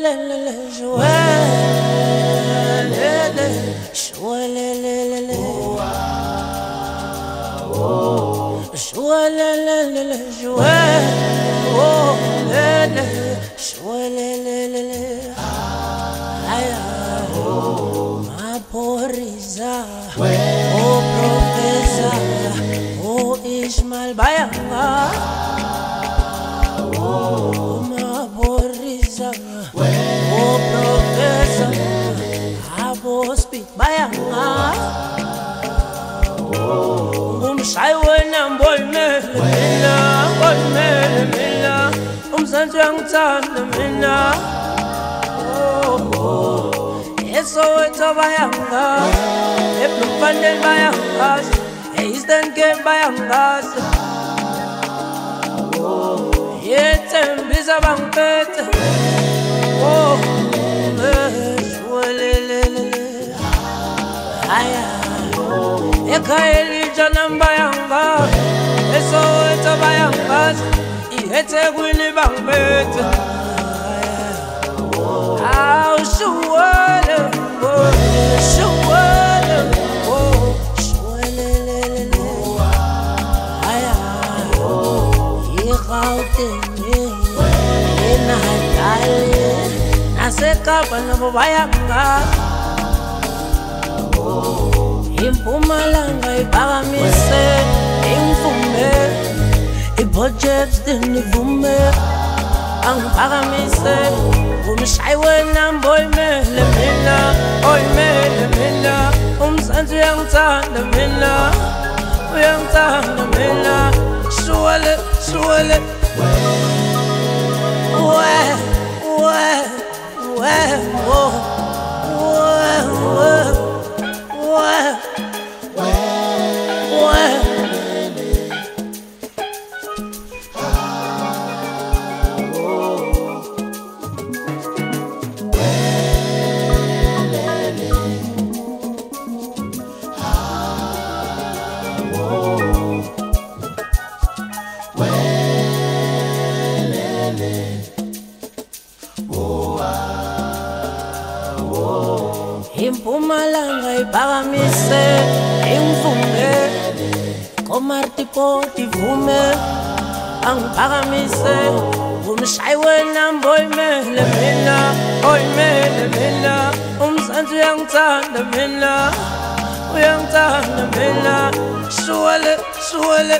Ishmael Bayanga, Maboriza, Professor, Abo speak Bayanga, Shaiwana boy Mela, boy Mela, Sanjang Tan Mela, so it's a Bayanga, Eplum Pandel Bayanga. Eastern Cape Bayangas, yet and Bisa Bampet. Oh, Ekaeli Janam Bayanga, so it's a Bayangas, yet a Winnie Bampet. How sure, Nasekapa nabayanga Impumalanga ipakamise Imfume Ibojets dinivume Angipakamise Umshaywe namboy mele mina Oy mele mina Umsanzu yangithanda mina Uyangithanda mina Shuwale, shuwale Impumalanga ipakamise Imvume Komartipo ivume Angipakamise Umshaywe namboy mele mina Oy mele mina Umsanzu yangithanda mina Uyangithanda mina Shuwale, shuwale